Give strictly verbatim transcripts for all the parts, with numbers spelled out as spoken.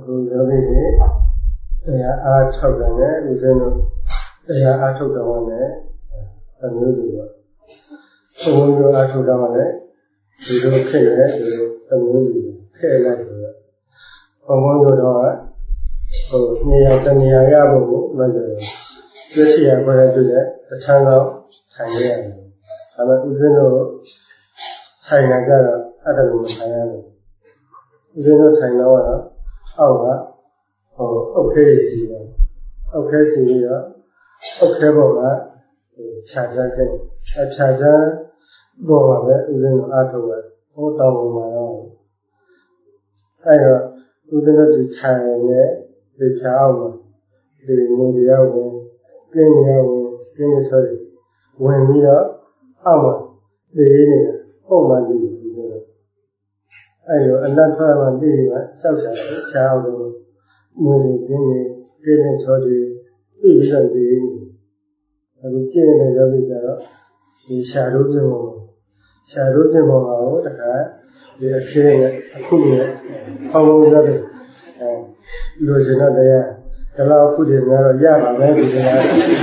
အခုယောဂီတွေတရားအားထုတ်တယ်နဲ့ဦးဇင်းတို့တရားအားထုတ်တော့လည်းတမျိုးစီပေါ့ဘုံဘုံတို့အားထုတ်တော့လည်းဒီလိုခက်ရဲဒီလိုတမျိုးစီခက်လိုက်ဆိုတော့ဘုံဘုံတို့တော့ဟိုနေရာတနေရာရဖို့ကိုမလွယ်ဘူးပြည့်စုံရခွဲတဲ့တွေ့တဲ့တခြားတော့ထိုင်ရတယ်ဒါပေမဲ့ဦးဇင်းတို့ထိုင်နေကြတော့အဲ့ဒါလိုမထိုင်ရဘူးဦးဇင်းတို့ထိုင်တော့ကတော့အောက်ကဟိုအုတ်ခဲစီတယ်အုတ်ခဲစီပြီးတော့အုတ်ခဲပေါ်ကဖြာချခဲ့အဖြာချပေါ်မှာပဲဦးဇင်းတို့အားထုတ်တယ်ဟိုတောင်းပေါ်မှာတော့အဲ့တော့ဦးဇင်းတို့ဒီထိုင်နေဒီဖြာအောင်မှာဒီငွေရောက်ဝင်ကျင်းရောက်ဝင်ကျင်းရဆိုတယ်ဝင်ပြီးတော့အောက်မှာဒီနေတာပုံမှန်ကြည့်ပြီးတော့အဲ့လိုအလတ်ထွက်မှပြီးမှစောက်စားတယ်ဖြာအောင်လို့ငွေကျင်းနေကျင်းနေဆိုတယ်ပြီးပြီးတော့ဒီအခုကျင့်နေရောပြီးတော့ဒီရှာတို့ကျင့်ပေါ်ရှာတို့ကျင့်ပေါ်မှာတော့တခါဒီအခင်းနဲ့အခုနဲ့ပေါင်းလို့ရတယ်အဲလိုချင်တော့တရားဒီလောက်အခုတွေကတော့ရပါမယ်ဒီတရား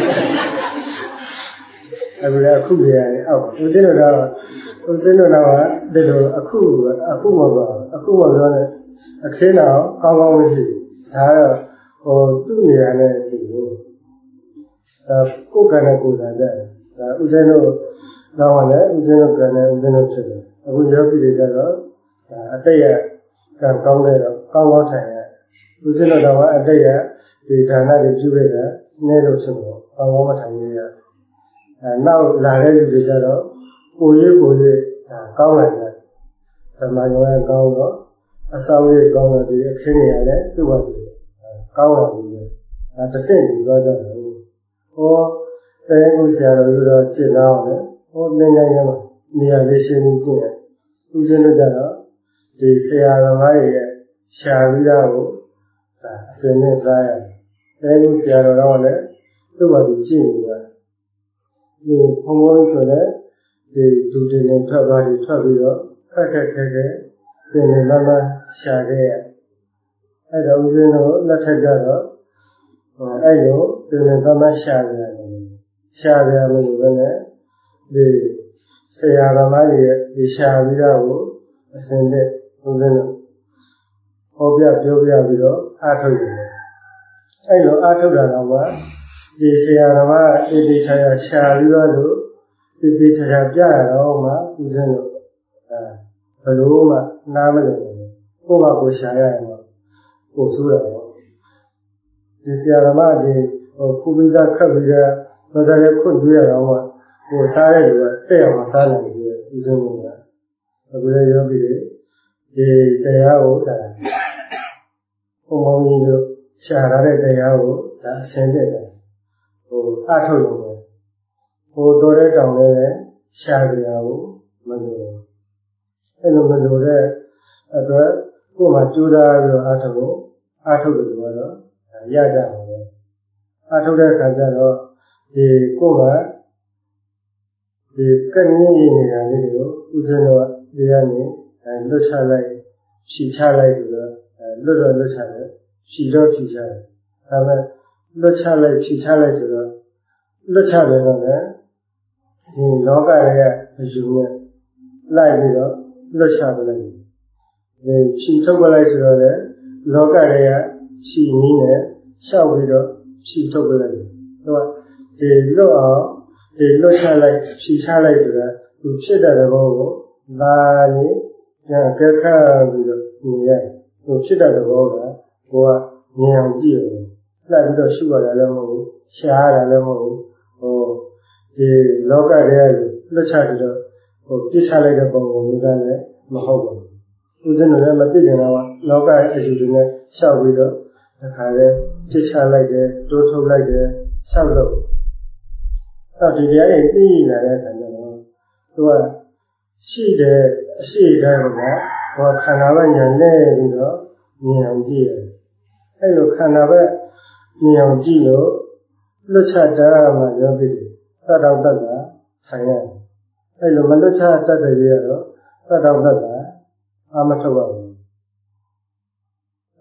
အခုလည်းအခုတွေရတယ်အောက်ဦးဇင်းတို့တော့ဦးဇင်းတို့တော့ဒီလိုအခုအခုမဟုတ်အခုမပြောနဲ့အခင်းတော့ကောင်းကောင်းမရှိဒါတော့ဟိုသူ့နေရာနဲ့ဒီလိုဒါကိုယ်ကံနဲ့ကိုယ်သာတဲ့ဒါဥစဉ်တို့တော့လည်းဥစဉ်တို့ကံနဲ့ဥစဉ်တို့ဖြစ်တယ်အခုယောဂီတွေကတော့ဒါအတိတ်ရကံကောင်းတဲ့တော့ကောင်းကောင်းထိုင်ရဥစဉ်တို့တော့အတိတ်ရဒီဌာနတွေပြုခဲ့တာနည်းလို့ဖြစ်တော့ကောင်းကောင်းမထိုင်ရရအဲနောက်လာတဲ့လူတွေကျတော့ကိုယ်ရေးကိုယ်ရေးဒါကောင်းလာတယ်ဓမ္မယောဂကောင်းတော့အစာဝေးကောင်းတော့ဒီအခင်းနေရတဲ့သူ့ဘာလို့ကောင်းလာပြီအဲတစ်ဆင့်ပြီးတော့ကြတယ်ဟောတရားကိုဆရာတော်ကြီးတော့ကျင့်တော့တယ်ဟောနေနေရမှာနေရာလေးရှင်းပြီးကျင့်တယ်ဦးဇင်းတို့ကတော့ဒီဆရာတော်မကြီးရဲ့ရှာပြီးတော့ဒါအစင်းနဲ့စားရတယ်တရားကိုဆရာတော်တော့လည်းသူ့ဘာလို့ကျင့်နေတာဒီဘုံဘုံဆိုတဲ့ဒီဒုတိယနဲ့ထွက်သွားပြီးထွက်ပြီးတော့ခက်ခက်ခဲခဲပြင်နေမှမှရှာခဲ့ရအဲ့တော့ဦးဇင်းတို့လက်ထက်ကြတော့အဲ့လိုပြင်နေမှမှရှာရတယ်ရှာရတယ်လို့ပဲနဲ့ဒီဆရာသမားတွေဒီရှာပြီးတော့အစင်းနဲ့ဦးဇင်းတို့ဟောပြပြောပြပြီးတော့အားထုတ်တယ်အဲ့လိုအားထုတ်တာတော့ကဒီဆရာသမားအေးဒီချာရှာပြီးတော့ဒီဒီချာပြရတော့မှဦးဇင်းတို့အဲဘယ်လိုမှနားမလည်ဘူးကိုယ့်ဘာကိုရှာရရင်တော့ကိုယ်ဆိုးတယ်ပေါ့ဒီဆရာသမားဒီဟိုခုပိစားခတ်ပြီးတော့ဘာသာရေးခွင့်ပြရတော့မှဟိုစားတဲ့လူကတဲ့အောင်မစားနိုင်ဘူးဦးဇင်းတို့ကအခုလည်းယောဂီတွေဒီတရားကိုဒါဘုံဘုံကြီးတို့ရှာရတဲ့တရားကိုဒါအစင်းတက်တယ်ဟိုအထုတ်ရုံပဲဟိုတော်တဲ့တောင်လည်းရှာကြရဘူးမလို့အဲ့လိုမလို့တဲ့အတွက်ကိုယ်မှကြိုးစားပြီးတော့အထုတ်ဖို့အထုတ်တယ်ကတော့ရကြပါမယ်အထုတ်တဲ့အခါကျတော့ဒီကိုယ်ကဒီကန့်ငင်းနေတာလေးတွေကိုဦးဇင်းတော်ဒီကနေလွတ်ချလိုက်ဖြီချလိုက်ဆိုတော့လွတ်တော့လွတ်ချတယ်ဖြီတော့ဖြီချတယ်ဒါပေမဲ့လွတ်ချလိုက်ဖြီချလိုက်ဆိုတော့လွတ်ချတယ်တော့လည်းဒီလောကရဲ့အယူနဲ့လိုက်ပြီးတော့လွတ်ချပလိုက်ဒီဖြီထုတ်ပလိုက်ဆိုတော့လည်းလောကရဲ့ဖြီနည်းနဲ့ရှောက်ပြီးတော့ဖြီထုတ်ပလိုက်တယ်ဟိုကဒီလွတ်အောင်ဒီလွတ်ချလိုက်ဖြီချလိုက်ဆိုတာသူဖြစ်တဲ့သဘောကိုလာရင်ပြန်ကက်ခတ်ပြီးတော့နေရတယ်သူဖြစ်တဲ့သဘောကကိုကမြင်အောင်ကြည့်ရတယ်လိုက်ပြီးတော့ရှုရတာလည်းမဟုတ်ဘူးရှားရတာလည်းမဟုတ်ဘူးဟိုဒီလောကရဲ့လွတ်ချပြီးတော့ဟိုပြစ်ချလိုက်တဲ့ပုံကိုမျိုးစားလည်းမဟုတ်ဘူးဦးဇင်းတို့လည်းမသိကြတော့လောကရဲ့အယူတွေနဲ့ရှောက်ပြီးတော့တခါလဲပြစ်ချလိုက်တယ်တိုးထုတ်လိုက်တယ်ရှောက်လို့တော့ဒီတရားတွေသိလာတဲ့အခါကျတော့သူကရှိတယ်အရှိတိုင်းကဟောခန္ဓာဘက်ညာလဲပြီးတော့မြင်အောင်ကြည့်ရတယ်အဲ့လိုခန္ဓာဘက်မြင်အောင်ကြည့်လို့လွတ်ချတာမှပြောပြီးတယ်သတ္တောတ္တကထိုင်ရတယ်အဲ့လိုမလွတ်ချတတ်တဲ့ရတော့သတ္တောတ္တကအာမထုတ်ရဘူး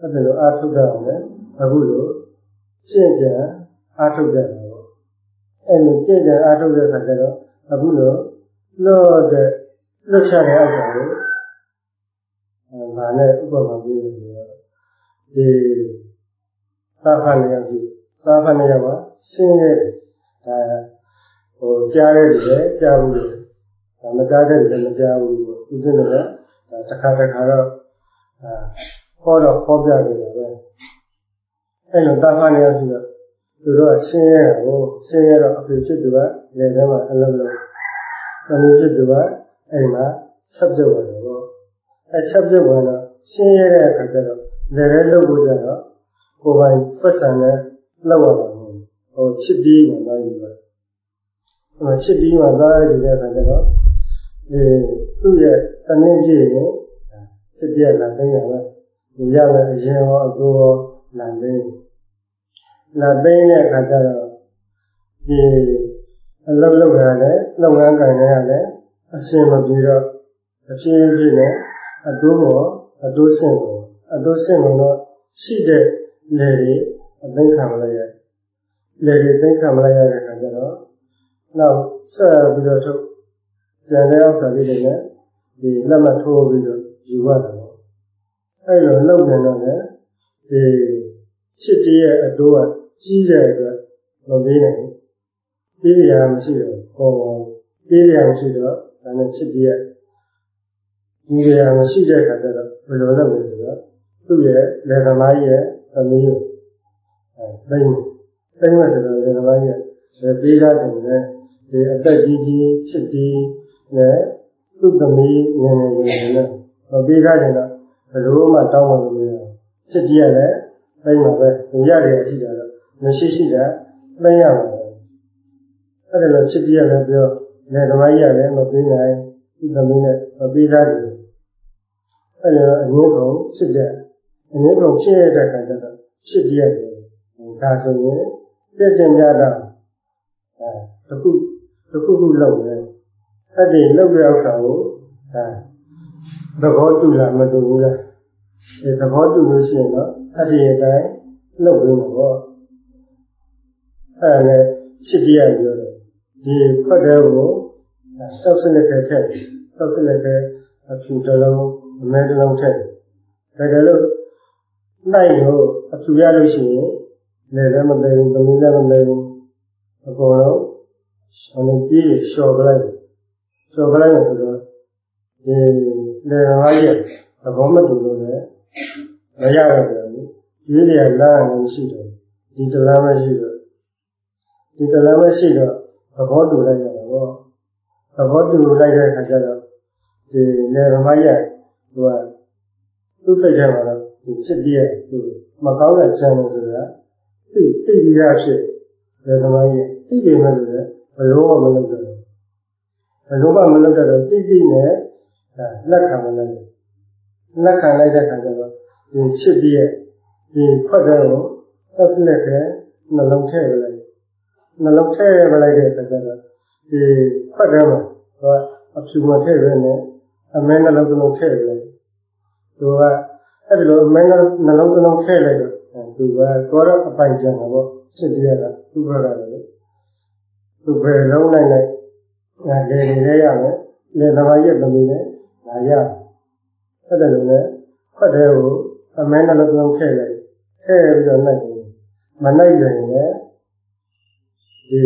အဲ့ဒါလိုအားထုတ်တော့မယ်အခုလိုကျင့်ကြံအားထုတ်ကြတယ်ပေါ့အဲ့လိုကျင့်ကြံအားထုတ်တဲ့အခါကျတော့အခုလိုလို့တဲ့လွတ်ချတဲ့အောက်ပါလို့ဗာနဲ့ဥပမာပြလို့ဆိုတော့ဒီသာဖန်နေရပြီသာဖန်နေရမှာရှင်းရဲဒါဟိုကြားရဲတယ်လေကြားဘူးလေဒါမကြားတဲ့တယ်မကြားဘူးပေါ့ဥစဉ်တော့ဒါတစ်ခါတစ်ခါတော့အာဟောတော့ဟောပြနေတယ်ပဲအဲ့လိုသာဖန်နေရပြီတော့သူတို့ကရှင်းရဲတာကိုရှင်းရဲတော့အဖေဖြစ်သူကလေထဲမှာအလုံးလုံးသမီးဖြစ်သူကအဲ့မှာဆက်ပြုတ်ရတယ်ပေါ့အဲ့ဆက်ပြုတ်ဝင်တော့ရှင်းရတဲ့အခါကျတော့လေထဲလုပ်ဖို့ကြတော့ကိုယ်ပိုင်ပတ်စံနဲ့လောက်ရတာဟိုချစ်ပြီးမှသွားယူပါဟိုချစ်ပြီးမှသွားယူတဲ့အခါကျတော့ဒီသူ့ရဲ့တနည်းပြည့်ရင်ချစ်တဲ့လာသိရမယ်ဟိုရမယ်အရင်ရောအကူရောလာသိလာသိတဲ့အခါကျတော့ဒီအလုပ်လုပ်ရတယ်လုပ်ငန်းကံရရတယ်အစင်မပြေတော့အပြင်းပြင်းနဲ့အတိုးပေါ်အတိုးဆင့်ပေါ်အတိုးဆင့်တော့ရှိတဲ့လေတွေအသိခံမလိုက်ရလေတွေသိခံမလိုက်ရတဲ့အခါကျတော့နောက်ဆက်ပြီးတော့ထုတ်ကြံတဲ့အောက်စာလေးတွေနဲ့ဒီလက်မထိုးပြီးတော့ယူရတာပေါ့အဲ့လိုလုပ်ကြတော့လည်းဒီချစ်ကြီးရဲ့အတိုးကကြီးတဲ့အတွက်မပေးနိုင်ဘူးပေးရမရှိတော့ဟောပေးရမရှိတော့ဒါနဲ့ချစ်ကြီးရဲ့ဒီရမရှိတဲ့အခါကျတော့ဘယ်လိုလုပ်လဲဆိုတော့သူ့ရဲ့လေသမားရဲ့သမီးကိုအဲသိမ့်သိမ့်မယ်ဆိုတော့လေသမားရဲ့ပေးရတဲ့ဒီအသက်ကြီးကြီးချစ်ကြီးနဲ့သူ့သမီးငယ်ငယ်ရွယ်ရွယ်နဲ့မပေးရရင်တော့ဘယ်လိုမှတောင်းမလို့မရဘူးချစ်ကြီးရလည်းသိမ့်မှာပဲသူရတယ်ရှိတာတော့မရှိရှိတာသိမ့်ရမှာအဲ့ဒါလို့ချစ်ကြီးရလည်းပြောလေသမားကြီးလည်းမပေးနိုင်သူ့သမီးနဲ့မပေးစားဘူးအဲ့လိုအငင်းကုန်ဖြစ်ကြအငင်းကုန်ဖြစ်ရတဲ့အခါကျတော့ချစ်ကြီးရတယ်ဒါဆိုရင်တက်ကြကြတော့အဲတခုတခုခုလုပ်တယ်အဲ့ဒီလုပ်တဲ့ဥစ္စာကိုဒါသဘောတူလားမတူဘူးလားဒီသဘောတူလို့ရှိရင်တော့အဲ့ဒီအတိုင်းလုပ်ပြီးမှာပေါ့အဲ့ဒါနဲ့ချစ်ကြီးရပြောတယ်ဒီခွက်တဲ့ကိုတောက်စနစ်ခဲထည့်တောက်စနစ်ခဲအဖြူတစ်လုံးအမဲတစ်လုံးထည့်ဒါကြလို့နိုင်ရောအဖြူရလို့ရှိရင်လေလည်းမသိဘူးသမီးလည်းမသိဘူးအကုန်လုံးအလုံးပြီးလျှော်ပလိုက်လျှော်ပလိုက်လို့ဆိုတော့ဒီလေငါးရက်သဘောမတူလို့လည်းမရတော့ဘူးရွေးရလာရင်ရှိတယ်ဒီတလားမရှိတော့ဒီတလားမရှိတော့သဘောတူလိုက်ရတာပေါ့သဘောတူလိုက်တဲ့အခါကျတော့ဒီလေငါးရက်သူကသူ့စိတ်ထဲမှာတော့ဒီချစ်တည်းရဲ့သူမကောင်းတဲ့ကြံလို့ဆိုတာသိသိပြီးရဖြစ်လေငါးရက်သိပေမဲ့လည်းဘယ်လိုမှမလုပ်တော့ဘယ်လိုမှမလုပ်တော့တိတိနဲ့လက်ခံမလိုက်လက်ခံလိုက်တဲ့အခါကျတော့ဒီချစ်တည်းရဲ့ဒီခွက်တဲ့ကိုသက်စလက်ခဲနှလုံးထည့်လိုက်နှလုံးထည့်ရလိုက်တဲ့အခါကျတော့ဒီခွက်တဲ့မှာဟိုအဖြူမထည့်ရနဲ့အမဲနှလုံးလုံးထည့်လိုက်သူကအဲ့ဒီလိုအမဲနှလုံးလုံးထည့်လိုက်တော့သူကတော့အပိုင်ကျန်တာပေါ့ချစ်တည်းကသူ့ဘက်ကလည်းသူပဲလုံးလိုက်လိုက်ငါလေနေလဲရမယ်လေသမားရဲ့သမီးနဲ့ငါရအဲ့ဒါလိုနဲ့ခွက်တဲ့ကိုအမဲနှလုံးလုံးထည့်လိုက်ထည့်ပြီးတော့နိုင်တယ်မနိုင်ရင်လည်းဒီ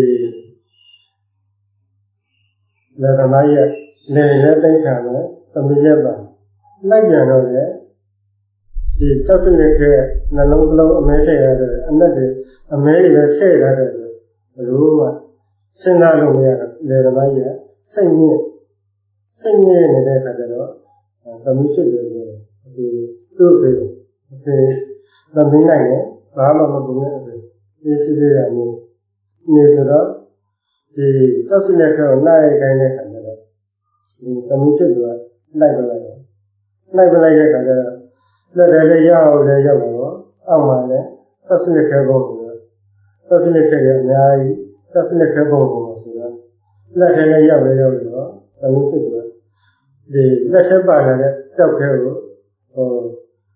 လေသမားရဲ့လေလည်းတိတ်ခံမယ်သမီးရဲ့ပါနိုင်ကြတော့လေဒီသက်စလက်ခဲနှလုံးလုံးအမဲထည့်ရတဲ့အနက်တွေအမဲတွေလည်းထည့်ရတယ်ဘယ်လိုမှစဉ်းစားလို့မရတော့လေသမားရဲ့စိတ်ညစ်စိတ်ညစ်နေတဲ့အခါကျတော့သမီးဖြစ်တယ်ဆိုဒီသူ့ဖေအဖေသမီးနိုင်တယ်ဘာမှမလုပ်နဲ့အဖေဒီစစ်စစ်ရနေနေဆိုတော့ဒီသက်စလက်ခဲကိုနိုင်ခိုင်းတဲ့အခါကျတော့ဒီသမီးဖြစ်သွားလိုက်ပလိုက်တယ်လိုက်ပလိုက်တဲ့အခါကျတော့လက်တယ်လည်းရအောင်လည်းရောက်တော့အောက်မှာလည်းသက်စလက်ခဲပုံကိုသက်စလက်ခဲရအများကြီးသက်စလက်ခဲပုံကိုဆိုတော့လက်ထဲလည်းရောက်လည်းရောက်တော့သမီးဖြစ်သွားဒီလက်ထဲပါလာတဲ့တောက်ခဲကိုဟို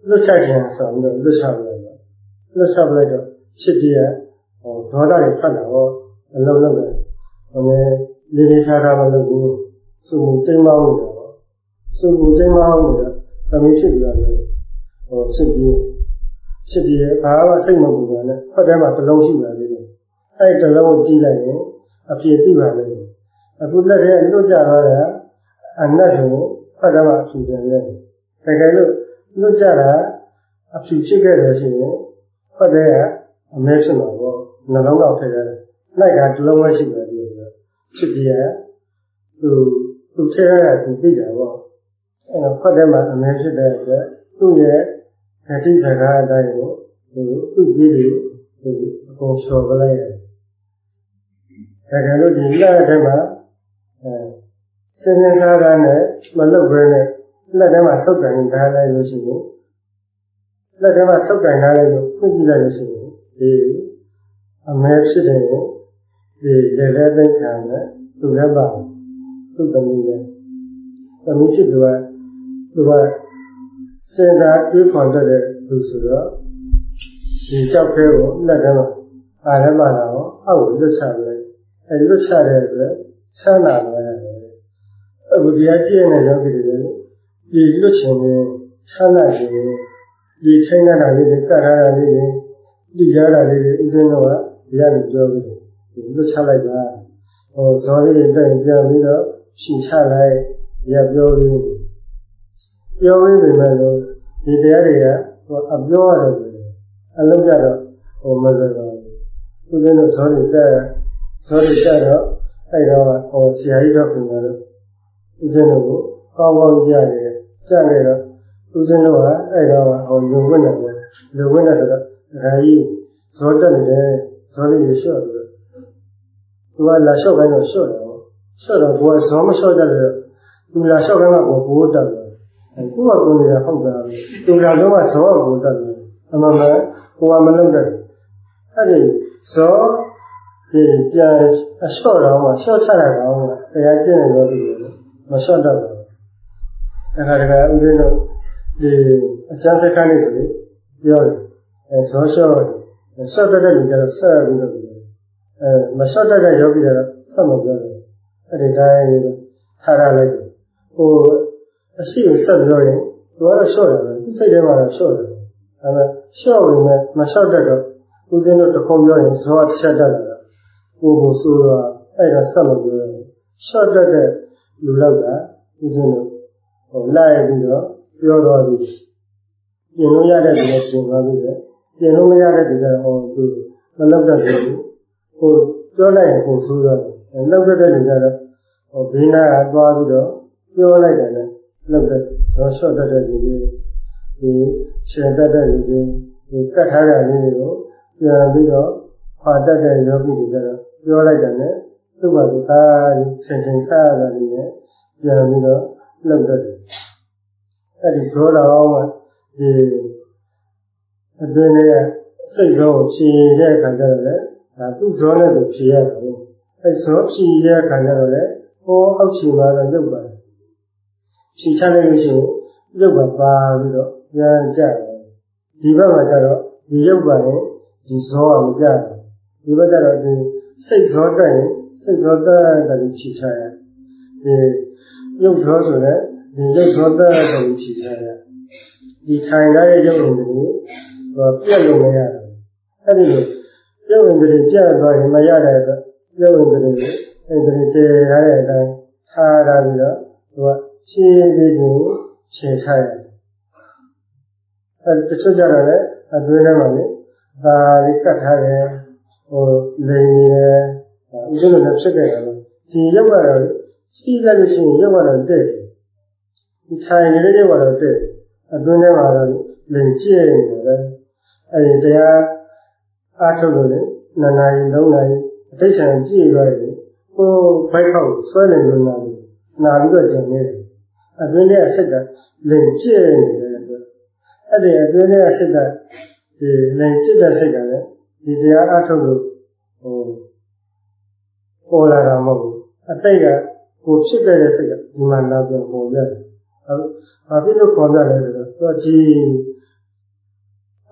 လွတ်ချခြင်းဆိုတော့လွတ်ချလိုက်တော့လွတ်ချလိုက်တော့ဖြစ်တည်းဟိုဒေါသတွေဖတ်တာဟောအလုံးလုံးပဲဟိုလေလေးလေးစားစားမလုပ်ဘူးစုမှုတိမ်မောင်းနေတာပေါ့စုမှုတိမ်မောင်းနေတာသမီးဖြစ်ကြတယ်ဟိုဖြစ်တည်းဖြစ်တည်းဘာမှစိတ်မပူပါနဲ့ဖတ်ထဲမှာတစ်လုံးရှိပါသေးတယ်အဲ့တစ်လုံးကိုကြည့်လိုက်ရင်အပြည့်သိပါလိမ့်မယ်အခုလက်ထဲလွတ်ကြသွားတာအနတ်ဆိုဖတ်ထဲမှာအဖြူတယ်လေတကယ်လို့လွတ်ကြတာအဖြူဖြစ်ခဲ့တယ်ဆိုရင်ဖတ်ထဲကအမဲဖြစ်မှာပေါ့နှလုံးတော့ထည့်ရတယ်လိုက်ကတစ်လုံးပဲရှိပါသေးတယ်ဖြစ်တည်းသူသူထည့်ရတာသူသိတာပေါ့အဲ့တော့ဖတ်ထဲမှာအမဲဖြစ်တဲ့အတွက်သူ့ရဲ့ဓာတိစကားအတိုင်းကိုသူသူ့ကြီးတွေသူအကုန်လျှော်ပလိုက်ရတယ်တကယ်လို့ဒီလက်ထဲမှာအဲစင်းစင်းစားစားနဲ့မလုတ်ဘဲနဲ့လက်ထဲမှာစုပ်ကန်ထားလိုက်လို့ရှိရင်လက်ထဲမှာစုပ်ကန်ထားလိုက်လို့ဖွင့်ကြည့်လိုက်လို့ရှိရင်ဒီအမဲဖြစ်တယ်ဒီလက်လက်သိခံနဲ့သူလည်းပါသူ့သမီးလည်းသမီးဖြစ်သူကသူကစဉ်းစားတွေးခေါ်တတ်တဲ့သူဆိုတော့ဒီကြောက်ခဲကိုလက်ထဲမှာအားလည်းမလာတော့အောက်ကိုလွတ်ချလိုက်အဲလွတ်ချတဲ့အတွက်ချမ်းသာလာရတယ်အခုတရားကျင့်တဲ့ယောဂီတွေလည်းဒီလွတ်ချင်ရင်ချမ်းသာခြင်းဒီထိန်းတာလေးတွေကတ်ထားတာလေးတွေဒီရတာလေးတွေဥစဉ်တော့ဒီကနေပြောပြီးဒီလွတ်ချလိုက်ပါဟိုဇော်လေးတွေတက်ပြန်ပြီးတော့ရှင်းချလိုက်ရပြောပြီးပြောပြီးပြီမဲ့လို့ဒီတရားတွေကဟိုအပြောရတယ်အလုံးကြတော့ဟိုမစကားဥစဉ်တော့ဇော်တွေတက်ဇော်တွေတက်တော့အဲ့တော့ဟိုဆရာကြီးတော့ပြင်တော့ဥစဉ်တို့ကိုကောင်းကောင်းကြားတယ်ကြားနေတော့ဥစဉ်တို့ကအဲ့တော့ဟိုလူဝင်တယ်လူဝင်တယ်ဆိုတော့ဒါကြီးဇောတက်နေတယ်ဇောလေးရလျှော့တယ်သူကလာလျှော့ခိုင်းတော့လျှော့တယ်လျှော့တော့ကိုယ်ကဇောမလျှော့ကြတယ်သူလာလျှော့ခိုင်းမှကိုဘိုးတက်တယ်ကိုယ့်ကကိုယ်နေတာဟုတ်တာသူလာတော့ကဇောကဘိုးတက်တယ်အမှန်ပဲကိုယ်ကမလုပ်တယ်အဲ့ဒီဇောဒီပြန်အလျှော့တော့မှလျှော့ချတာတော့တရားကျင့်နေလို့ဒီမလျှော့တော့ဘူးတခါတခါဥစဉ်တို့ဒီအကျဉ်းစခန်းလေးဆိုပြီးပြောတယ်အဲဇောလျှော့လျှော့တတ်တဲ့လူကျတော့ဆက်ပြီးတော့အဲမလျှော့တတ်တဲ့ယောဂီကတော့ဆက်မပြောတယ်အဲ့ဒီတိုင်းထားရလိုက်တယ်ဟိုအရှိကိုဆက်ပြောရင်သူကတော့လျှော့တယ်ပဲစိတ်ထဲမှာတော့လျှော့တယ်ဒါပေမဲ့လျှော့ဝင်မဲ့မလျှော့တတ်တော့ဥစဉ်တို့တခုံပြောရင်ဇောတစ်ချက်တက်လာတာကိုယ်ကိုဆိုတော့အဲ့ဒါဆက်မပြောရဘူးလျှော့တတ်တဲ့လူလောက်ကဥစဉ်တို့ဟိုလိုက်ပြီးတော့ပြောတော့ပြီးပြင်လို့ရတဲ့လူကပြင်သွားပြီးတယ်ပြင်လို့မရတဲ့လူကဟိုသူမလုပ်တတ်ဘူးဟိုပြောလိုက်ရင်ဟိုဆိုတော့လုပ်တတ်တဲ့လူကတော့ဟိုဘေးနာကသွားပြီးတော့ပြောလိုက်တယ်လေလုပ်တဲ့ဇောလျှော့တတ်တဲ့လူတွေဒီရှင်တတ်တဲ့လူတွေဒီကတ်ထားတဲ့လူတွေကိုပြန်ပြီးတော့ခွာတတ်တဲ့ယောဂီတွေကတော့ပြောလိုက်တယ်လေသူ့ဘာသူသားချင်းချင်းစားရတယ်လေပြန်ပြီးတော့လုပ်တတ်တယ်အဲ့ဒီဇောတော်ကဒီအတွင်းထဲကစိတ်ဇောကိုဖြည်တဲ့အခါကျတော့လေဒါသူ့ဇောနဲ့သူဖြည်ရတယ်အဲ့ဇောဖြည်တဲ့အခါကျတော့လေဟိုအောက်ခြေမှာတော့ရုပ်ပါတယ်ဖြည်ချလိုက်လို့ရှိရင်ရုပ်ကပါပြီးတော့ပြန်ကျတယ်ဒီဘက်မှာကျတော့ဒီရုပ်ပါရင်ဒီဇောကမကျဘူးဒီဘက်ကျတော့ဒီစိတ်ဇောတက်ရင်စိတ်ဇောတက်တယ်ဖြည်ချရဒီရုပ်ဇောဆိုတဲ့ဒီရုပ်ဇောတက်တယ်ဖြည်ချရဒီထိုင်ရတဲ့ရုပ်ဝင်တွေဟောပြက်လို့မရတယ်အဲ့ဒီလိုရုပ်ဝင်တွေပြက်သွားရင်မရတဲ့အတွက်ရုပ်ဝင်တွေအဲ့ဒီတည်ရတဲ့အတိုင်းထားရပြီးတော့သူကရှင်းပြီးချင်းရှင်းချရတယ်အဲ့တချို့ကြတော့လည်းအတွင်းထဲမှာလေဒါလေးကတ်ထားတယ်ဟိုလိန်နေတယ်ဥစ္စာလည်းဖြစ်ခဲ့တယ်ဒီရုပ်ကတော့ကြီးလိုက်လို့ရှိရင်ရုပ်ကတော့တဲ့ဒီထိုင်နေတဲ့ရုပ်ကတော့တဲ့အတွင်းထဲမှာတော့လိန်ကျဲနေတယ်အဲ့ဒီတရားအားထုတ်လို့လေနှစ်နာရီသုံးနာရီအတိတ်ဆံကြည့်သွားရင်ဟိုဘိုက်ခောက်ဆွဲနေလို့နာပြီးနာပြီးတော့ကျင်နေတယ်အတွင်းထဲအစစ်ကလိန်ကျဲနေတယ်အတွက်အဲ့ဒီအတွင်းထဲအစစ်ကဒီလိန်ကျက်တဲ့စိတ်ကလည်းဒီတရားအားထုတ်လို့ဟိုပေါ်လာတာမဟုတ်ဘူးအတိတ်ကကိုဖြစ်ခဲ့တဲ့စိတ်ကဒီမှာလာပြန်ပေါ်ရတယ်ဘာဖြစ်လို့ခေါ်ကြလဲဆိုတော့သူကကြီး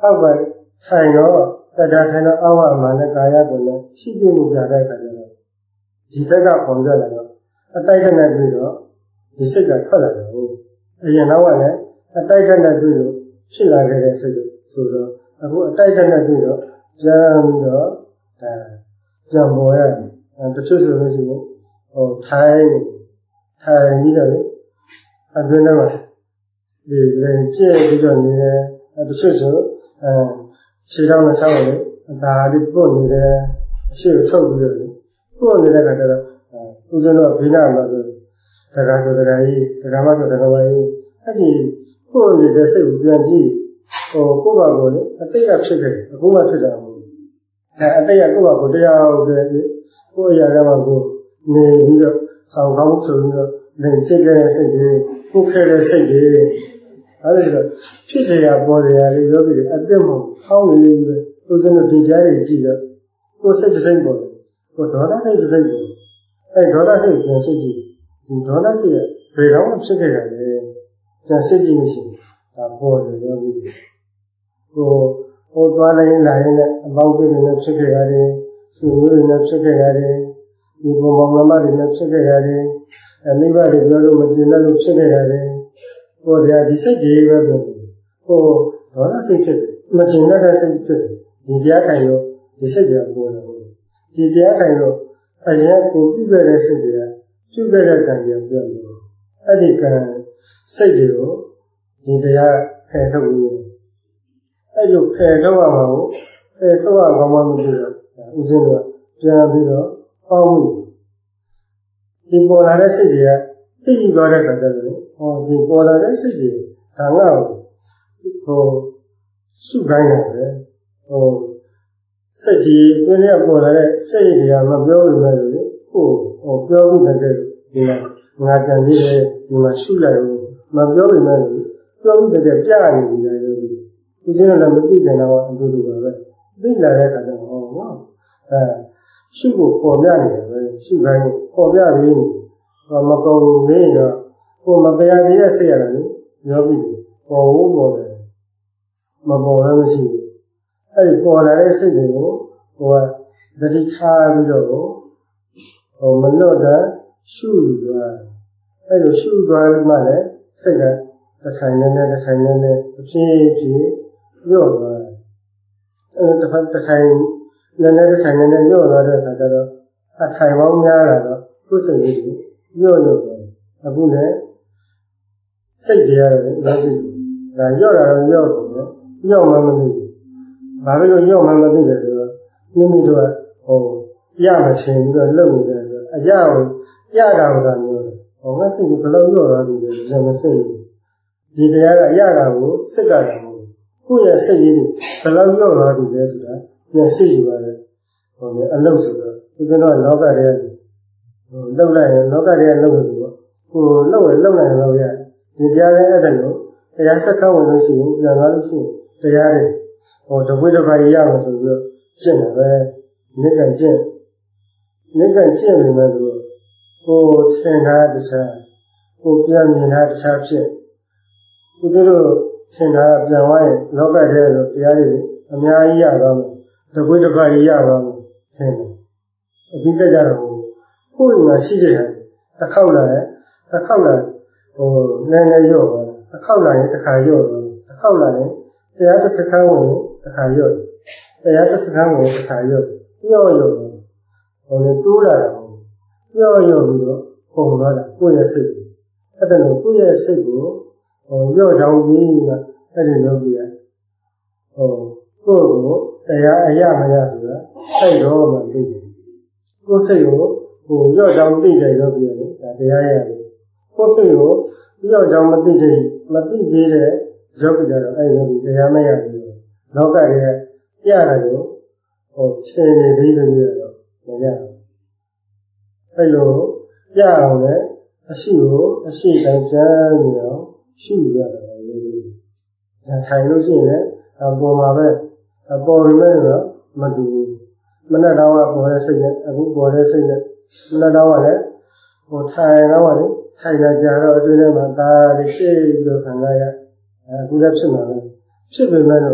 အောက်ကထိုင်တော့တရားထိုင်တော့အောက်ကမှလည်းကာယကိုလည်းရှိပြမှုကြတဲ့အခါကျတော့ဒီတက်ကပုံကြလာတော့အတိုက်တဲ့နဲ့တွေ့တော့ဒီစိတ်ကထွက်လာတယ်ဟုတ်အရင်တော့ကလည်းအတိုက်တဲ့နဲ့တွေ့လို့ဖြစ်လာခဲ့တဲ့စိတ်ဆိုတော့အခုအတိုက်တဲ့နဲ့တွေ့တော့ပြန်ပြီးတော့ဒါပြန်ပေါ်ရတယ်တချို့ဆိုလို့ရှိရင်ဟိုထိုင်ထိုင်ပြီးတော့လေအတွင်းထဲမှာဒီလည်းကျဲပြီးတော့နေတယ်တချို့ဆိုအဲခြေထောက်နဲ့ဆောက်လေဒါလေးပုတ်နေတယ်အရှိကိုထုတ်ပြီးတော့လေပုတ်နေတဲ့ခါကျတော့ဦးဇင်းတို့ကဘိနာမှာဆိုတက္ကဆိုတက္ကကြီးတက္ကမဆိုတက္ကမကြီးအဲ့ဒီပုတ်နေတဲ့စိတ်ကိုပြန်ကြည့်ဟိုကိုယ့်ဘာကိုလေအတိတ်ကဖြစ်ခဲ့အခုမှဖြစ်တာမဟုတ်ဘူးအဲအတိတ်ကကိုယ့်ဘာကိုတရားဟုတ်တယ်ကိုယ့်အရာကမှကိုနေပြီးတော့ဆောင်ကောင်းဆိုပြီးတော့လင်ကျစ်ခဲ့တဲ့စိတ်တွေကိုခဲတဲ့စိတ်တွေအဲ့ဒါဆိုဖြစ်เสียပေါ်เสียလေးယောဂီတွေအသက်မဟုတ်အောင်းနေနေပဲဦးဇင်းတို့ဒီကြားတွေကြည့်တော့ကိုယ်စိတ်တစ်စိတ်ပေါ်တယ်ကိုဒေါသစိတ်တစ်စိတ်ပေါ်အဲဒေါသစိတ်ပြန်စိတ်ကြည့်ဒီဒေါသစိတ်ကဘယ်တော့မှဖြစ်ခဲ့တာလဲပြန်စိတ်ကြည့်လို့ရှိရင်ဒါပေါ်တယ်ယောဂီတွေကိုဟိုသွားလိုက်လာရင်လည်းအပေါင်းတွေနဲ့ဖြစ်ခဲ့ရတယ်ဆွေမျိုးတွေနဲ့ဖြစ်ခဲ့ရတယ်ဒီဘုံမောင်နှမတွေနဲ့ဖြစ်ခဲ့ရတယ်အမိဘတွေပြောလို့မကျင်လို့ဖြစ်ခဲ့ရတယ်ဟိုတရားဒီစိတ်တွေပဲပြောဟိုဒေါသစိတ်ဖြစ်တယ်မကျင်တဲ့စိတ်ဖြစ်တယ်ဒီတရားထိုင်လို့ဒီစိတ်တွေကပေါ်လာတယ်ဒီတရားထိုင်လို့အရင်ကိုပြုခဲ့တဲ့စိတ်တွေကပြုခဲ့တဲ့ကံတွေပြောတယ်အဲ့ဒီကံစိတ်တွေကိုဒီတရားဖယ်ထုတ်ပြီးအဲ့လိုဖယ်ထုတ်ရမှာကိုဖယ်ထုတ်ရကောင်းမှမသိတော့ဦးဇင်းတို့ပြန်ပြီးတော့ပေါင်းမှုဒီပေါ်လာတဲ့စိတ်တွေကသိကြသွားတဲ့ခါကျတော့ဟောဒီပေါ်လာတဲ့စိတ်တွေဒါငါ့ကိုဟိုစုခိုင်းတယ်ပဲဟိုစိတ်ကြီးတွင်းထဲပေါ်လာတဲ့စိတ်တွေကမပြောလို့လည်းလေဟိုဟိုပြောပြီးတဲ့ဒီမှာငါကြံသေးတယ်ဒီမှာရှုလိုက်လို့မပြောလို့လည်းပြောပြီးတဲ့ပြနေပြီလေဦးဇင်းတို့လည်းမသိကြတော့အတူတူပါပဲသိလာတဲ့ခါကျတော့ဟောနော်အဲရှုဖို့ပေါ်ပြနေတယ်ပဲရှုခိုင်းပေါ်ပြပြီးမကုန်သေးတော့ကိုမတရားသေးတဲ့စိတ်ရတယ်လေယောဂီပေါ်ဖို့ပေါ်တယ်မပေါ်လည်းမရှိဘူးအဲ့ဒီပေါ်လာတဲ့စိတ်တွေကိုဟိုကတတိထားပြီးတော့ဟိုမလွတ်တာရှုသွားအဲ့လိုရှုသွားမှလည်းစိတ်ကတစ်ထိုင်နဲ့တစ်ထိုင်နဲ့အဖြစ်ဖြစ်ညော့သွားတယ်အဲ့တစ်ဖက်တစ်ထိုင်နဲ့တစ်ထိုင်နဲ့ညော့သွားတဲ့အခါကျတော့အထိုင်ပေါင်းများလာတော့ကိုယ်စိတ်လေးတွေညော့ညော့သွားအခုလည်းစိတ်တွေရတယ်လောကီဒါညော့တာတော့ညော့တယ်ညော့မှမသိဘူးဘာဖြစ်လို့ညော့မှမသိတယ်ဆိုတော့မိမိတို့ကဟိုရမချင်ပြီးတော့လုပ်နေတယ်ဆိုတော့အရာကိုရတာကမျိုးတယ်ဟောငါစိတ်ကဘယ်လိုညော့သွားပြီလဲမစိတ်ဘူးဒီတရားကရတာကိုစစ်တာတယ်မဟုတ်ကိုယ့်ရဲ့စိတ်ကြီးတွေဘယ်လောက်ညော့သွားပြီလဲဆိုတာပြန်စိတ်ယူရတယ်ဟိုလေအလုပ်ဆိုတော့ဦးဇင်းတို့ကလောကထဲဟိုလှုပ်လိုက်ရင်လောကထဲကလှုပ်လို့ပေါ့ကိုလှုပ်ရင်လှုပ်နိုင်လို့ရဒီတရားလေးအဲ့ဒါကိုတရားဆက်ခဝင်လို့ရှိရင်ပြန်သွားလို့ရှိရင်တရားတွေဟိုတပွေးတစ်ပါးရမှာဆိုပြီးတော့ကျင့်တယ်ပဲနိကံကျင့်နိကံကျင့်နေမယ်လို့ကိုထင်တာတခြားကိုပြန်မြင်တာတခြားဖြစ်ကိုတို့ထင်တာပြန်သွားရင်လောကထဲလို့တရားတွေအများကြီးရသွားမယ်တပွေးတစ်ပါးရသွားမယ်ထင်တယ်အပြီးတက်ကြတော့ကိုယ်ကရှိတဲ့ဟာတစ်ခေါက်လာရင်တစ်ခေါက်လာဟိုနည်းနည်းရော့သွားတစ်ခေါက်လာရင်တစ်ခါရော့သွားတစ်ခေါက်လာရင်တရားတစ်စခန်းဝင်တစ်ခါရော့တရားတစ်စခန်းဝင်တစ်ခါရော့ရော့ရော့ဟိုလေတိုးလာတယ်ရော့ရော့ပြီးတော့ပုံသွားတာကိုယ့်ရဲ့စိတ်အဲ့ဒါလို့ကိုယ့်ရဲ့စိတ်ကိုဟိုရော့ချောင်းကြီးကအဲ့ဒီလောကီကဟိုကိုယ့်ကိုတရားအရမရဆိုတာစိတ်တော့မှသိတယ်ကိုယ်စိတ်ကိုဟိုရော့ချောင်းသိတယ်လို့ပြောတယ်ဒါတရားရတယ်ကိုယ်စိတ်ကိုရော့ချောင်းမသိတဲ့မသိသေးတဲ့ယောဂီကတော့အဲ့ဒီတရားမရဘူးလောကရဲ့ပြရတယ်ကိုဟိုသင်နေသေးတယ်ပြီးတော့မရဘူးအဲ့လိုပြအောင်လည်းအရှိကိုအရှိတိုင်းပြန်ပြီးတော့ရှုရတယ်လို့ဒါထိုင်လို့ရှိရင်လည်းအပေါ်မှာပဲအပေါ်ရမယ်တော့မတူဘူးမနဲ့တော့ပေါ်တဲ့စိတ်နဲ့အခုပေါ်တဲ့စိတ်နဲ့မနဲ့တော့လည်းဟိုထိုင်တော့လေထိုင်လာကြတော့အတွင်းထဲမှာဒါတွေရှေ့ပြီးတော့ခံရရအခုလည်းဖြစ်မှာပဲဖြစ်ပေမဲ့လို့ဟ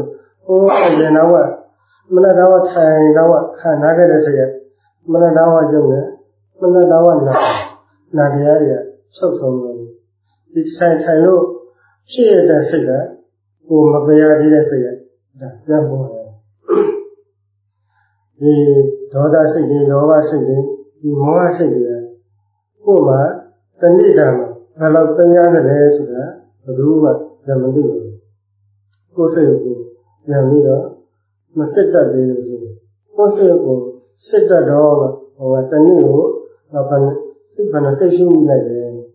Oh, I know what. Manadawa Thai, now can I get a say? Manadawa Juna, Manadawa Nadia, so some. It's Saint Hilo, she had a cigar, whom Mabaya did a cigar. The young boy. The Doda City, Nova City, the Moa City, Puma, the Nidam, I love the other days, the Duma, the Mandigo. Go Yamida, Masetta de Poseko, sit the dog or at the new upon Sipanasation like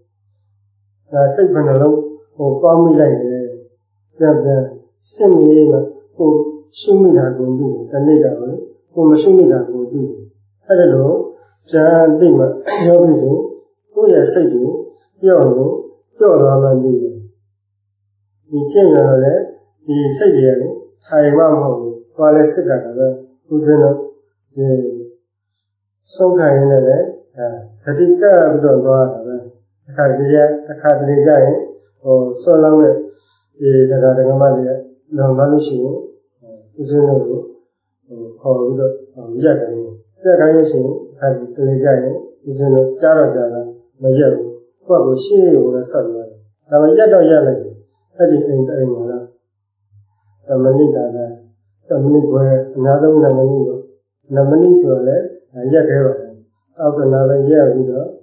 a Sipan alone or Palmy like the semi who Shumida will be, the leader, whom Shumida will be. Hello, Jan Dima, your meeting, who is saying, your Yoramandi. The general, the Sadian. Taiwan, while it's a gather, who's in the some kind of it, Katika, we don't go out of it. The Cardia, the Cardia, or so long the Gamalia, long vanishing, is in the called Yagan. Yagan had the Ligan, is in the Jaragana, Mayo, what was she or a son? Now, Yaga Yalaki, at the end of the Manita, the Manique, another Namani, Namani Sole, and Yakeva. After another year, we go,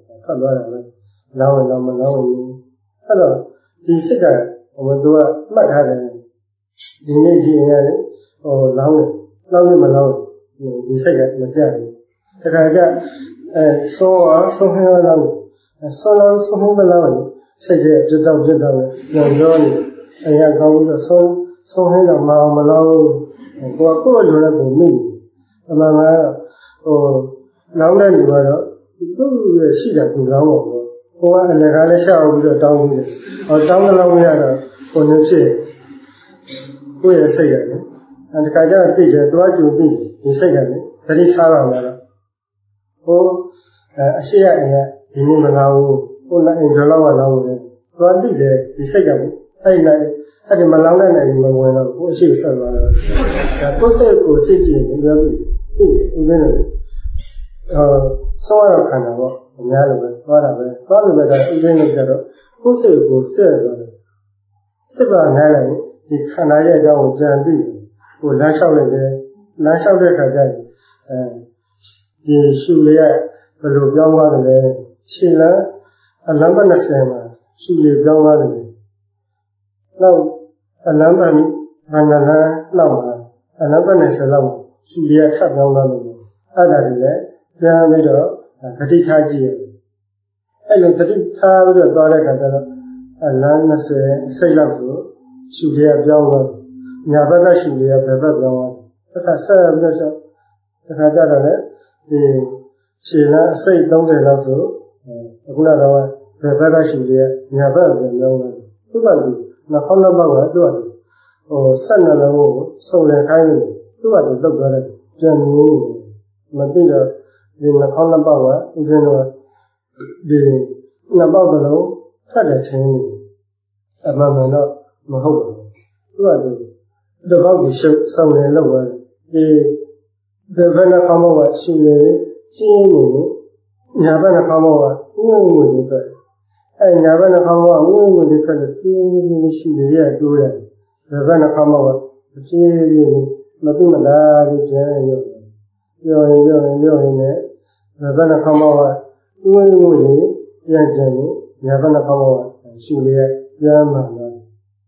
now and now, now, hello, the cigar, or do a Macadan, the Navy, or Long, Long Malone, the cigar, Majari. The Kaja, so, so him alone, and so long, so him alone, say, Jadam Jadam, Yon, and Yago, so. So hang on my Malone and go a poor little me. Among oh, now then you are do see that you know, or a legal shower with a down or down along the other on the sea. We are saying, and the Kajan teacher, what you did, he said, that is how I oh, a share in Malao, or in the lower along. What did he say? I like. I didn't allow that anymore when I was a son. The Costa City in the so I can have a Yalaba, whatever, whatever that is in the ghetto. Costa goes seven. Seven Helen, the Canaya down Jandy, who lash out there, lash out there, and the Shulia, the young one, Sheila, a lumber Nasema, Shuli young one. Now, a number Ranala Lama, a number Nasalam, Julia Tabanam, Adare, Yamido, and Katitaji. And the Katita with a daughter, a Lanas Sailafu, Julia Brown, Yabaka Julia Baba, but I served the Hadara, the Sina say don't they love so, Aguna, Baba Julia, Yabba, Tubalu. Na khona ba do it or san na lo so le khai ni do it lok ga de jan ni ma ti da ni na khona ba wa usin do di na ba da lo that de chin ni a ma ma no ma hou ba do it do ba si so le lok wa di de ba na khona wa shi le chin ni nya ba na khona wa ngu ngu ni ba and Yavana Kama, who will differ the feeling the do the Vana Kama, the feeling, Matimada, the Yo, Yo, Yo, the Vana Kama, who will Yan Yavana Kama, Julia, Yamana.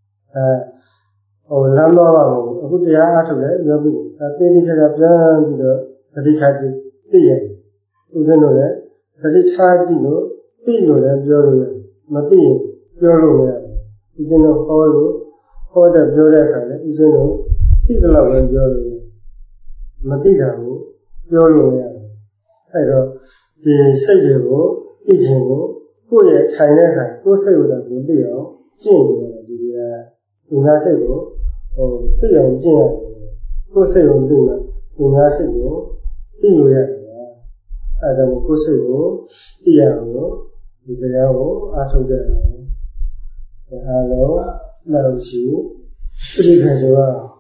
Oh, Lama, who they are after that, Yabu, a baby said of the Ditaji, the Uzano, the Ditaji, the Yo, Mati, Yolo, is in a hall, or the Joraka, is in a Tigla and Yolo. Matida, Yolo. I go the Sajabo, Ijimo, who yet Kainaka, who say with a good deal, Jim, the Unasego, or Tian Jim, who say on Dima, Unasego, Tiuya, Adam Cosego, Tiano. Video, after the hello, Lauchi, three